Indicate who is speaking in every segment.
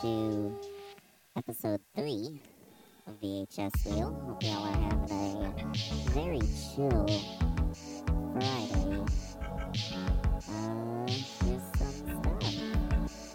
Speaker 1: to episode 3 of VHS Wheel. Hope y'all are having a very chill Friday. Here's some stuff.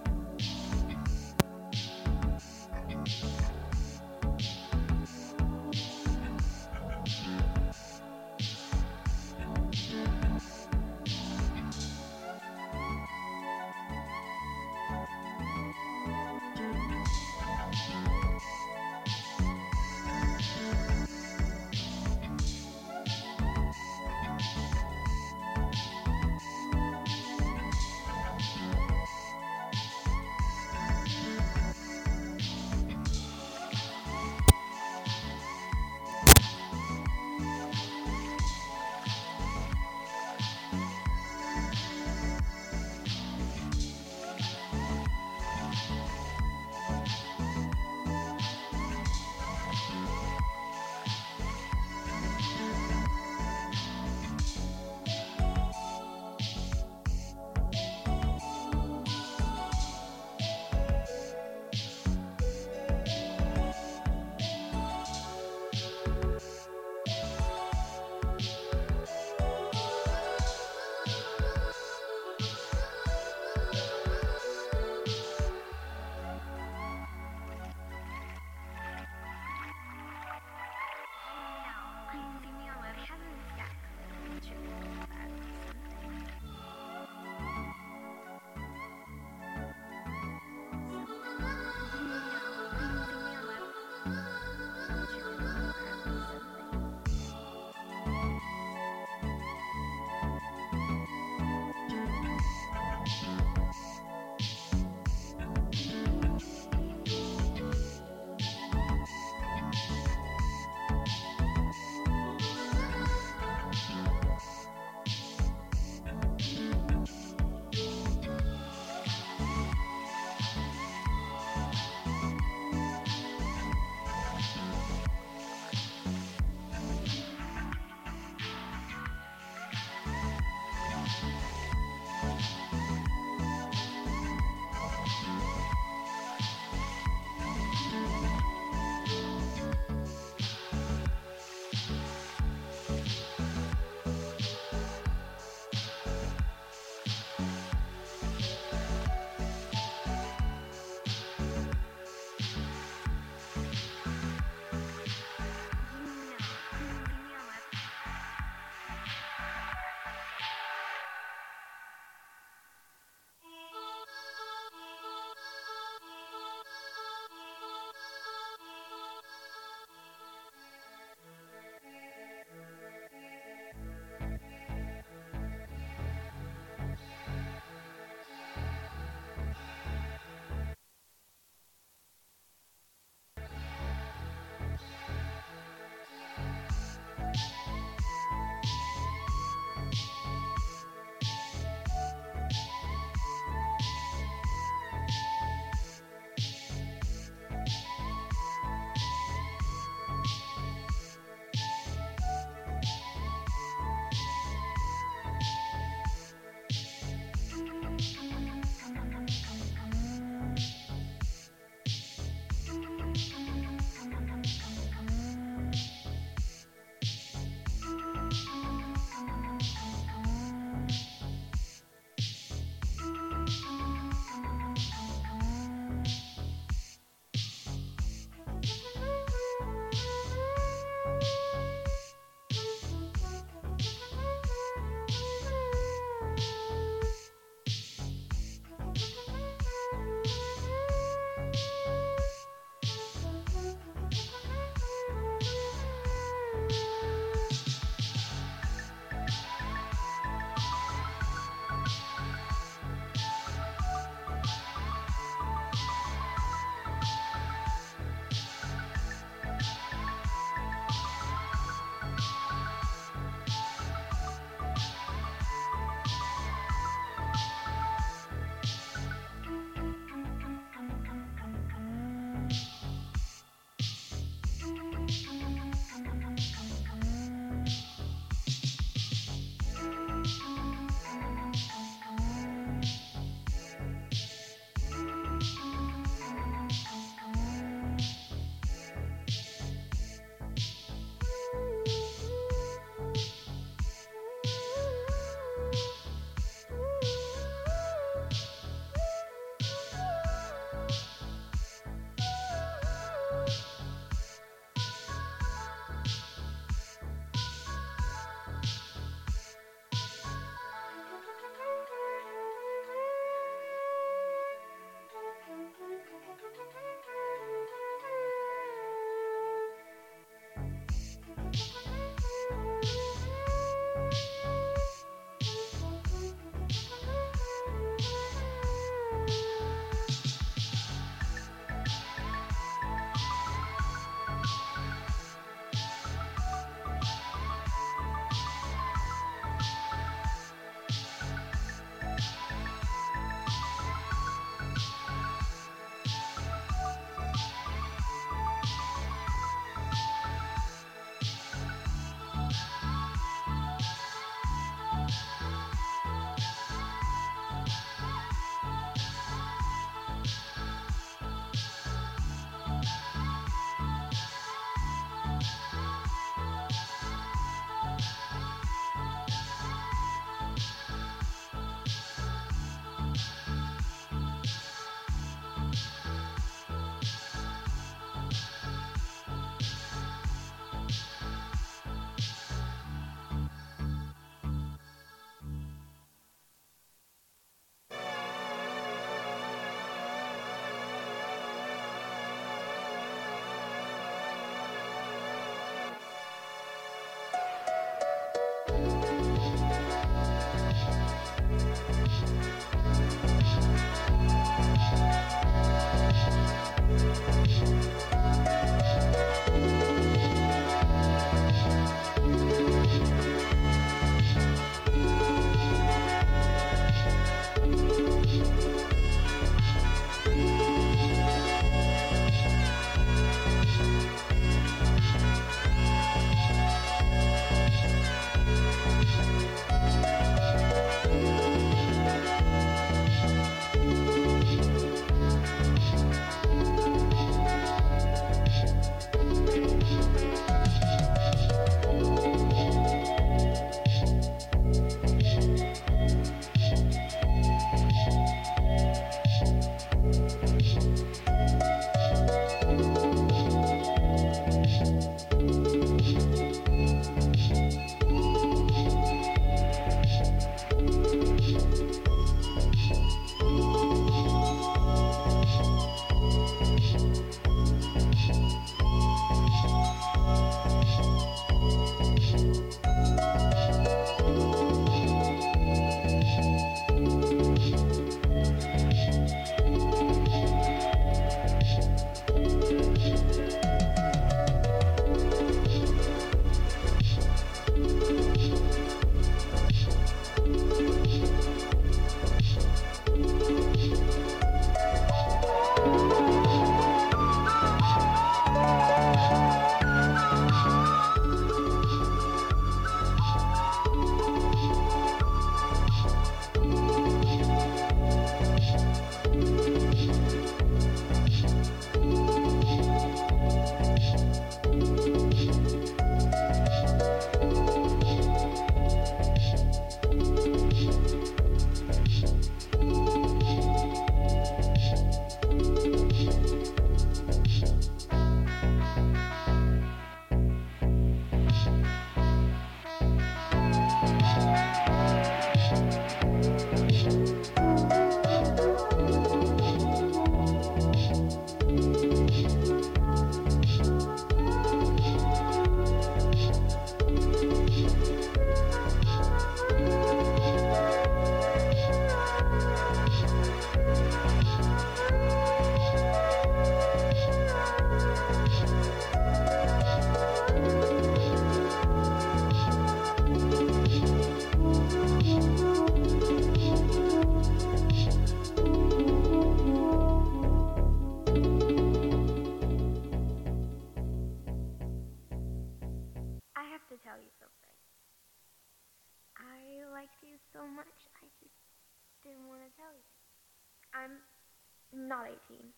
Speaker 2: I'm not 18.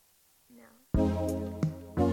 Speaker 2: No.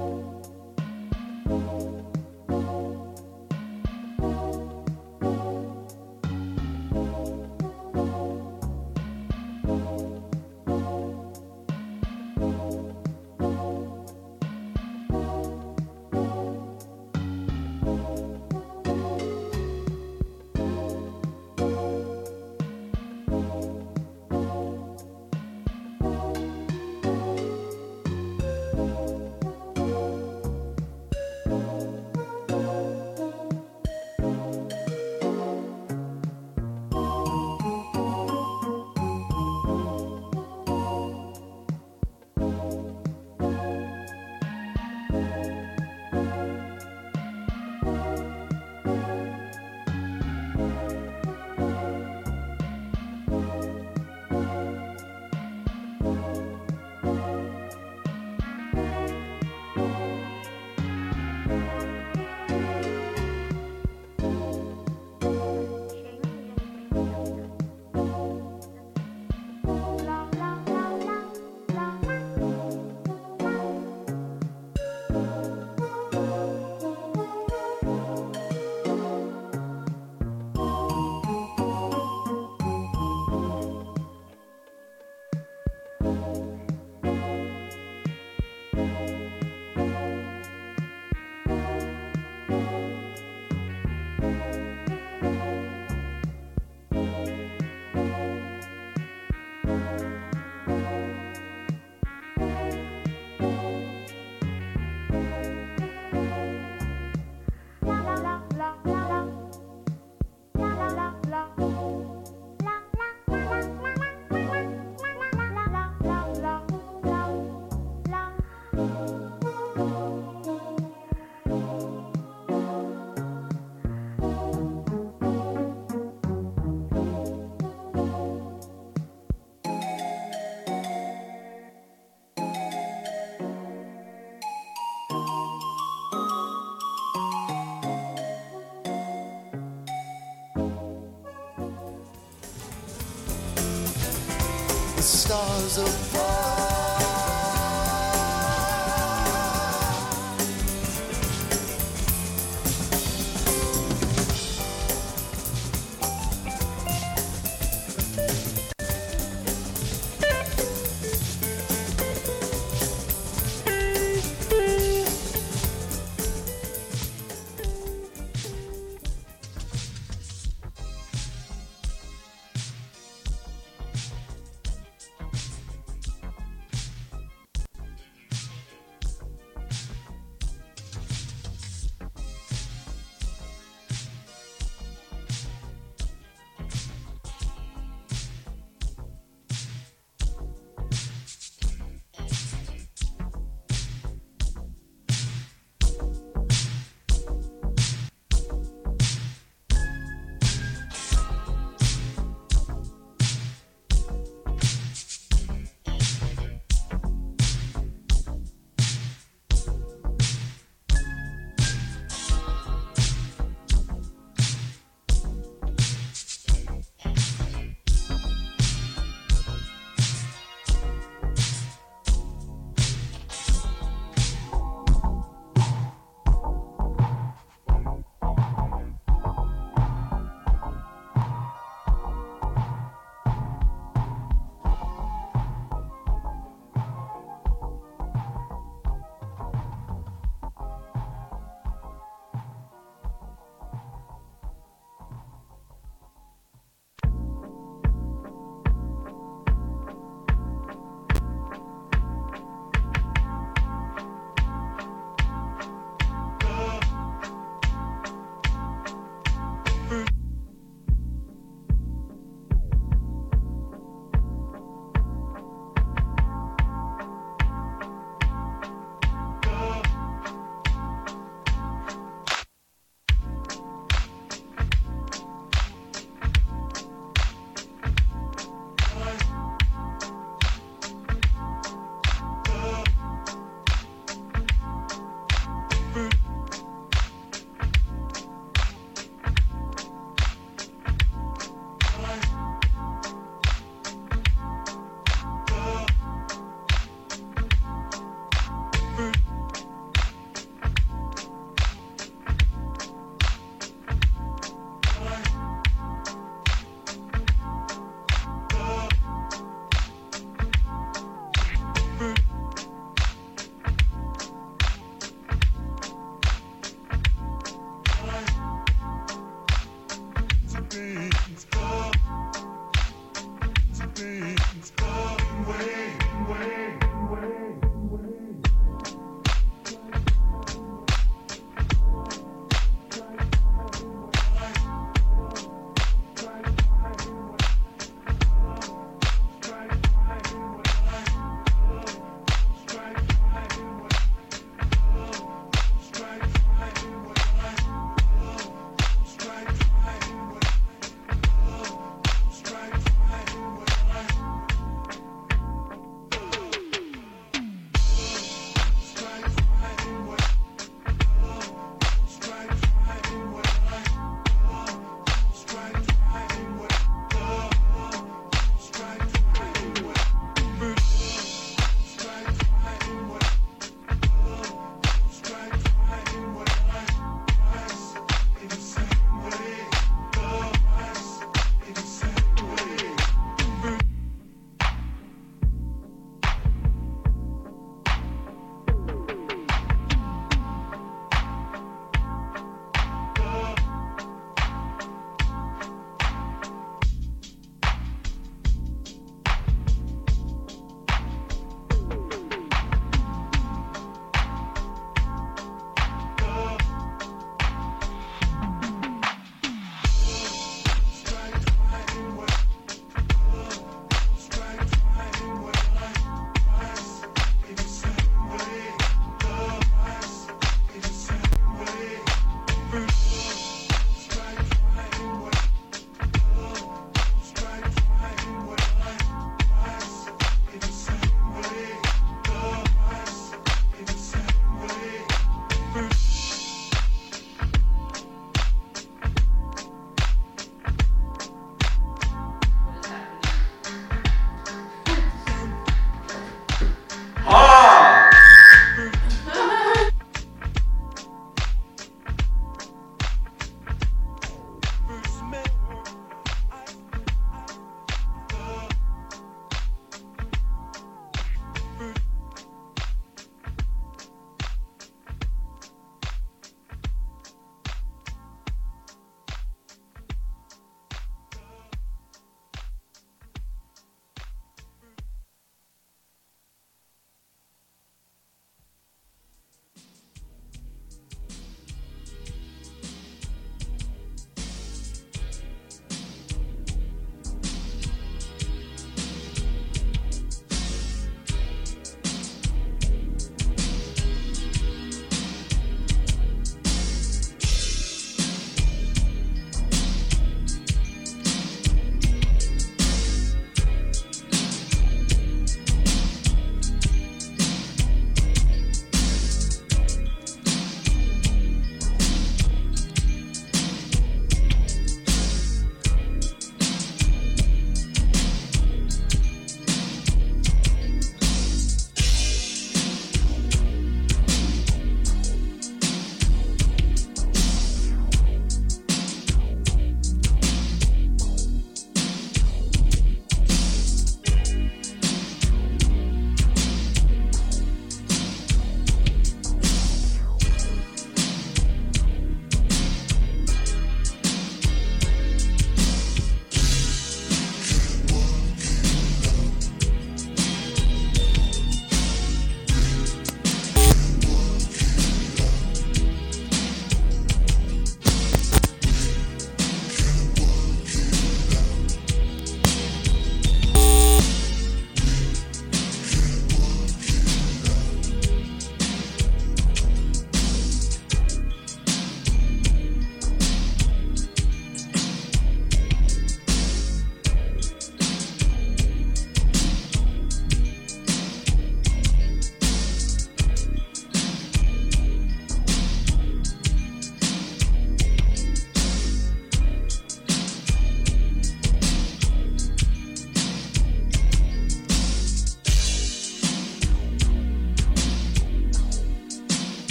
Speaker 3: Stars above.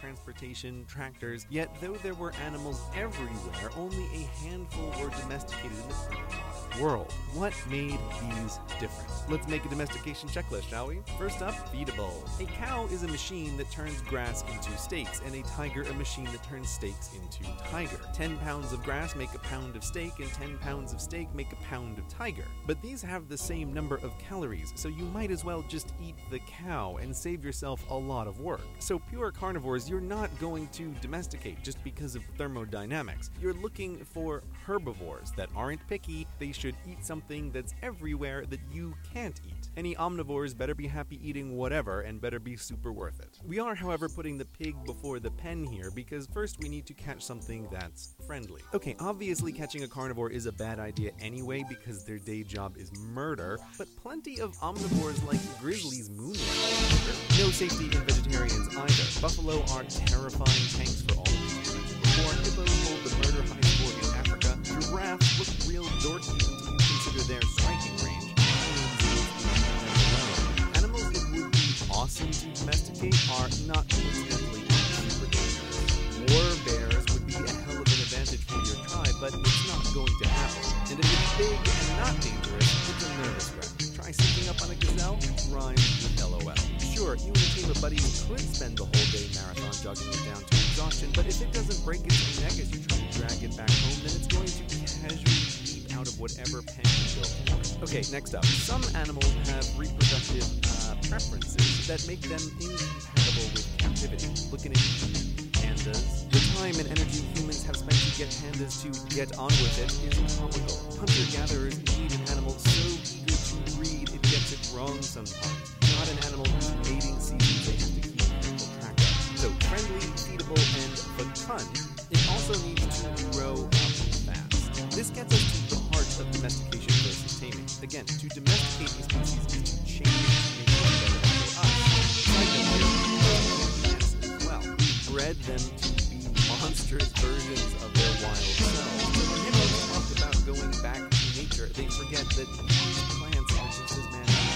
Speaker 3: transportation, tractors. Yet, though there were animals everywhere, only a handful were domesticated in the pre-modern world. What made these different? Let's make a domestication checklist, shall we? First up, feedable. A cow is a machine that turns grass into steaks, and a tiger a machine that turns steaks into tiger. 10 pounds of grass make a pound of steak, and 10 pounds of steak make a pound of tiger. But these have the same number of calories, so you might as well just eat the cow and save yourself a lot of work. So pure carnivores you're not going to domesticate just because of thermodynamics. You're looking for herbivores that aren't picky. They should eat something that's everywhere that you can't eat. Any omnivores better be happy eating whatever and better be super worth it. We are, however, putting the pig before the pen here because first we need to catch something that's friendly. Okay, obviously catching a carnivore is a bad idea anyway because their day job is murder, but plenty of omnivores like grizzlies moonlight. No safety in vegetarians either. Buffalo are terrifying tanks for all of these reasons. Before hippos hold the murder high score in Africa, giraffes look real dorky until you consider their striking range. Animals that would be awesome to domesticate are not coincidentally super dangerous. War bears would be a hell of an advantage for your tribe, but it's not going to happen. And if it's big and not dangerous, it's a nervous wreck. Try sneaking up on a gazelle, rhymes with LOL. Sure, you and a team of buddies could spend the whole day marathon jogging it down to exhaustion, but if it doesn't break its own neck as you try to drag it back home, then it's going to casually leap out of whatever pen you built for it. Okay, next up. Some animals have reproductive preferences that make them incompatible with captivity. Looking at pandas. The time and energy humans have spent to get pandas to get on with it is comical. Hunter-gatherers need an animal so eager to breed it gets it wrong sometimes. Not an animal whose mating seasons they have to keep careful track of. So friendly, feedable, and fun. It also needs to grow up fast. This gets us to the heart of domestication versus taming. Again, to domesticate a species is to change it to make it better for us. Like them here, as well. We bred them to be monstrous versions of their wild selves. So when humans talk about going back to nature, they forget that these plants are just as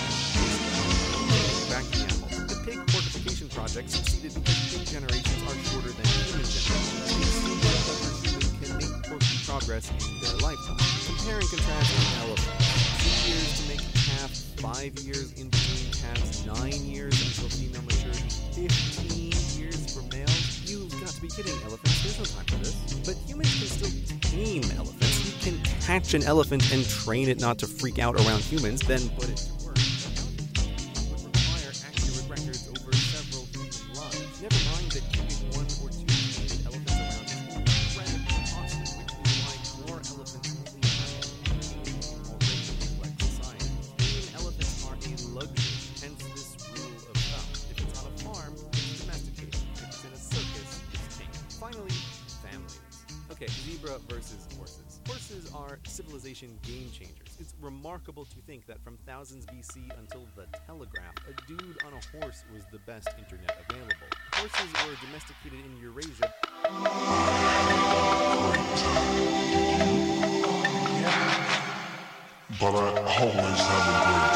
Speaker 3: back to the animals. The pig fortification project succeeded because pig generations are shorter than human generations. These super clever humans can make quirky progress in their lifetime. Compare and contrast with elephants. 2 years to make a calf, 5 years in between calves, 9 years until female maturity, 15 years for males. You've got to be kidding, elephants. There's no time for this. But humans can still tame elephants. You can catch an elephant and train it not to freak out around humans, then put it to work. Would require accurate records over several human lives. Never mind that keeping 1 or 2 tamed elephants around is incredibly costly, which is why more elephants only have already complex society. Tame elephants are a luxury, hence this rule of thumb. If it's on a farm, it's domesticated. If it's in a circus, it's tamed. Finally, families. Okay, zebra versus horses. Horses are civilization game changers. It's remarkable to think that from thousands BC until the telegraph, a dude on a horse was the best internet available. Horses were domesticated in Eurasia.
Speaker 4: But I always have a great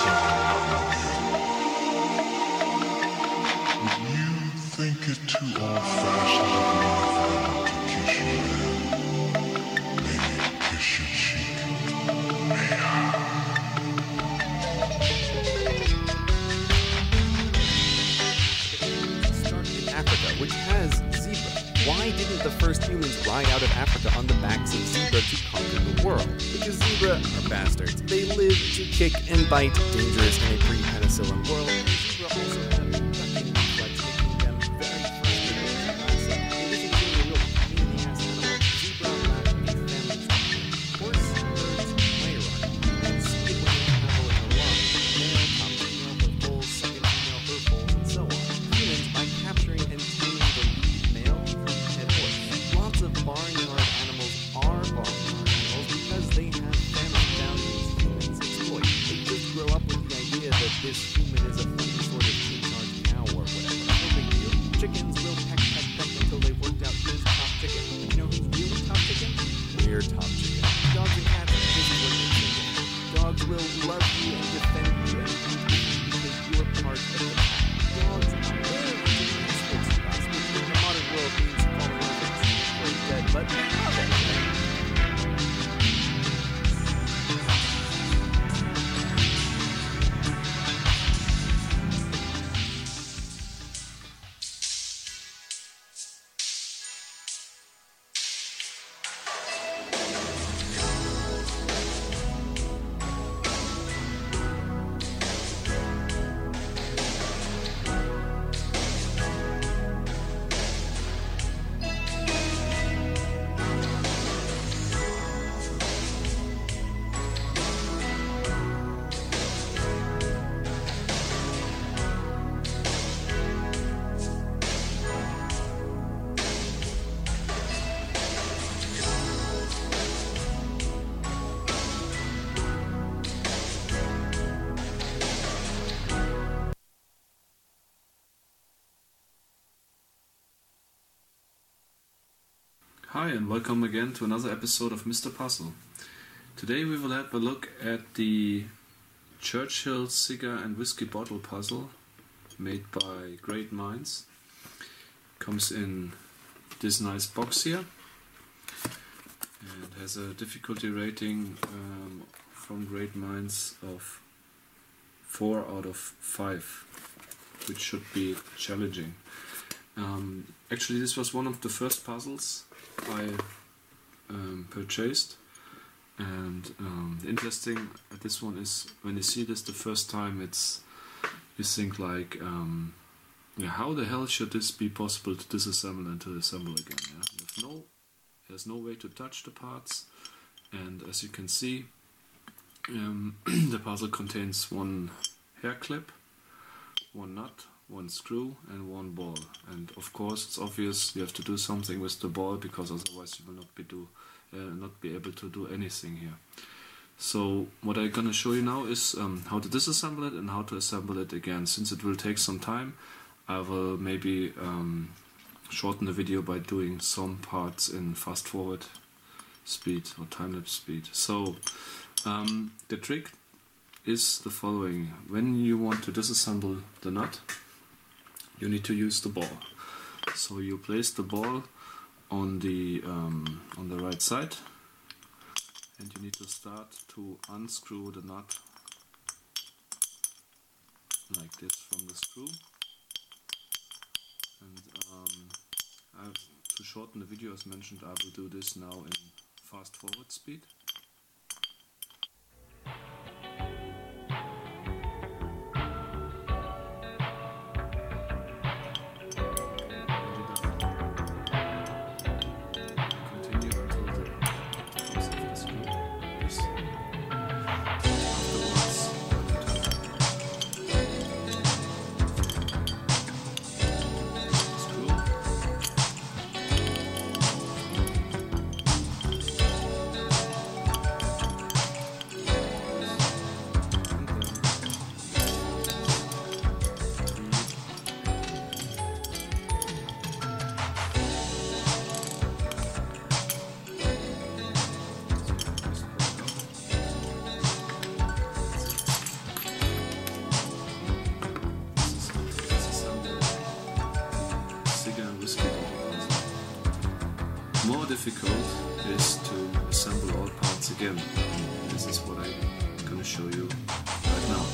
Speaker 4: time. Would you think it too old-fashioned of me to kiss your hand? Maybe kiss your cheek.
Speaker 3: Started in Africa, which has zebra. Why didn't the first humans ride out of Africa on the backs of zebra to conquer the world? Because zebra are bastards. They live to kick and bite, dangerous in a pre-penicillin world. And zebra also have a ducking reflex, making them very frustrated with gossip. It isn't even a real pain-in-the-ass animal. Zebra lack a family structure. Horse herds hierarchy. You can see it when they travel in a line. Male, top female, her foals, second female, her foals, and so on. Humans, by capturing and taming the lead male, become head horse. Lots of barnyard animals are barnyard animals because they have family values humans exploit. They just grow up with the idea that this human is a funny sort of in-charge cow or whatever. No big deal. Chickens will peck until they've worked out who's top chicken. But you know who's really top chicken? We're top chicken. Dogs and cats, this is what they're thinking. Dogs will love you and defend you and root with you because you're part of the pack. Dogs live to be useful to us, which in the modern
Speaker 5: Hi and welcome again to another episode of Mr. Puzzle. Today we will have a look at the Churchill Cigar and Whiskey Bottle puzzle made by Great Minds. Comes in this nice box here and has a difficulty rating from Great Minds of 4 out of 5, which should be challenging. Actually, this was one of the first puzzles I purchased, and the interesting at this one is when you see this the first time, you think like, how the hell should this be possible to disassemble and to assemble again? Yeah? There's no way to touch the parts, and as you can see, the puzzle contains one hair clip, one nut, one screw and one ball, and of course it's obvious you have to do something with the ball, because otherwise you will not be able to do anything here. So what I'm gonna show you now is how to disassemble it and how to assemble it again. Since it will take some time, I will maybe shorten the video by doing some parts in fast forward speed or time-lapse speed. So the trick is the following: when you want to disassemble the nut, you need to use the ball. So you place the ball on the right side, and you need to start to unscrew the nut like this from the screw. And to shorten the video, as mentioned, I will do this now in fast forward speed. More difficult is to assemble all parts again. This is what I'm going to show you right now.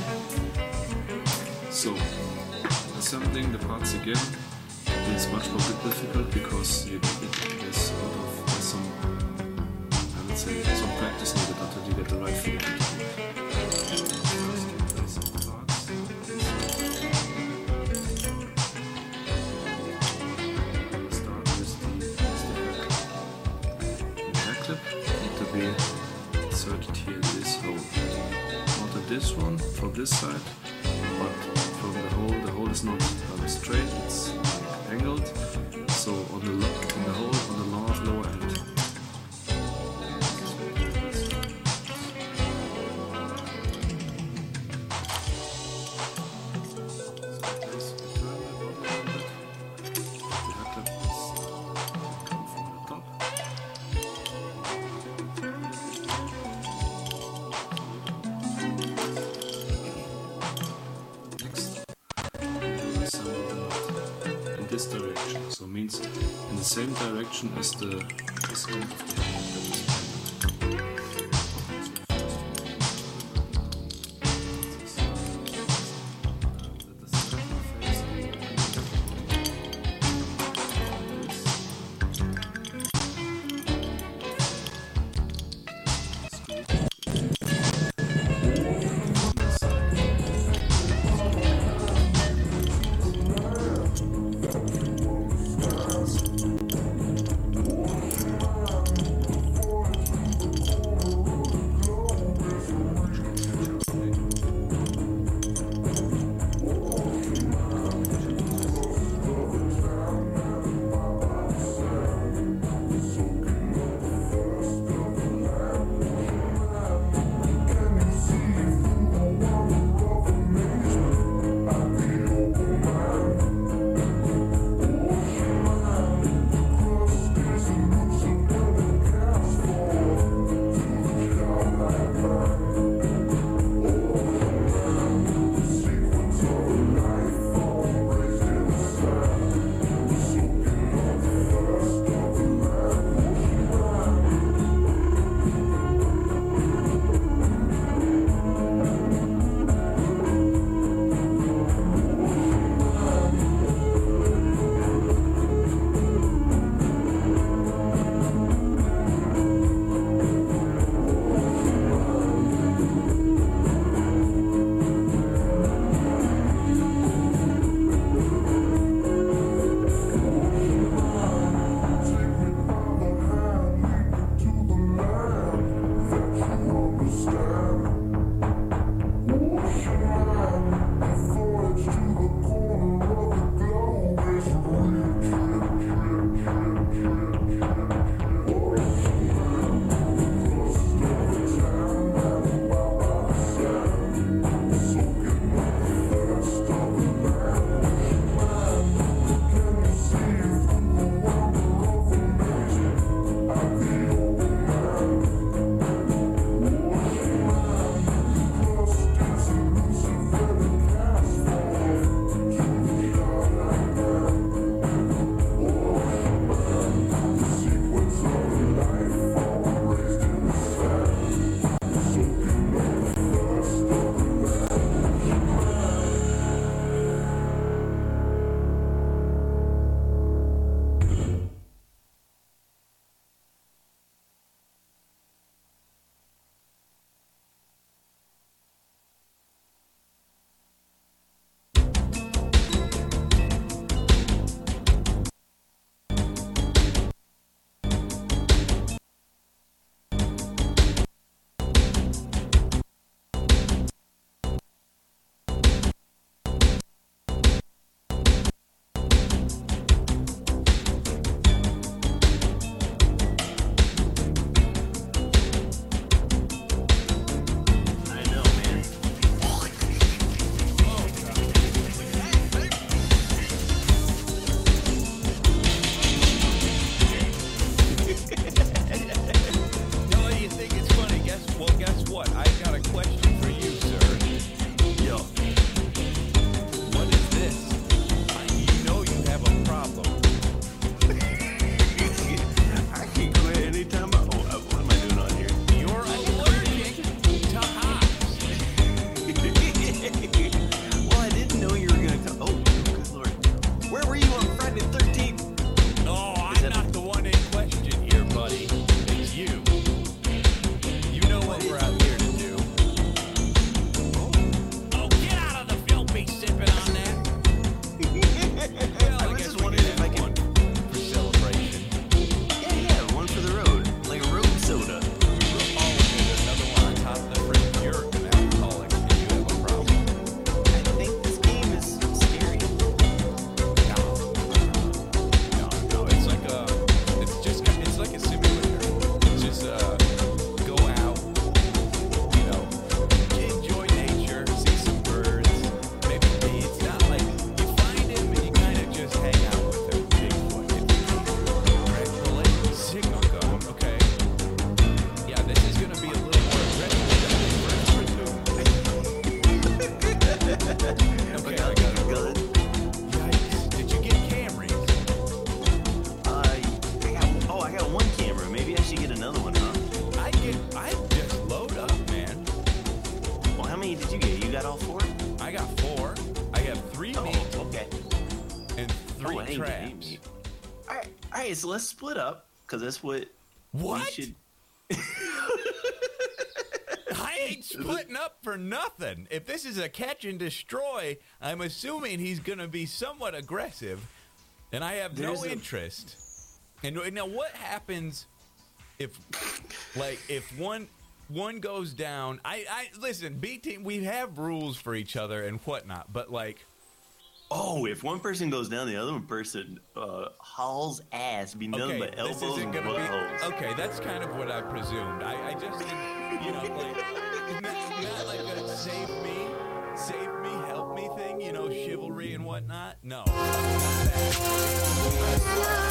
Speaker 5: So, assembling the parts again is much more difficult because there's some, I would say, some practice needed until you get the right feeling. Inserted here in this hole. Not at this one, from this side, but from the hole is not straight, it's like angled, so on the hole on the lower end. This direction, so means in the same direction as the end of the hand that is
Speaker 6: All right, so let's split up because that's what we should.
Speaker 7: I ain't splitting up for nothing. If this is a catch and destroy, I'm assuming he's going to be somewhat aggressive, and I have no interest. And now, what happens if one goes down? I listen, B team. We have rules for each other and whatnot, but like,
Speaker 6: if one person goes down, the other person hauls ass, be nothing but elbows and buttholes.
Speaker 7: Okay, that's kind of what I presumed. I just didn't, like, not like a save me, help me thing, chivalry and whatnot. No. Not that.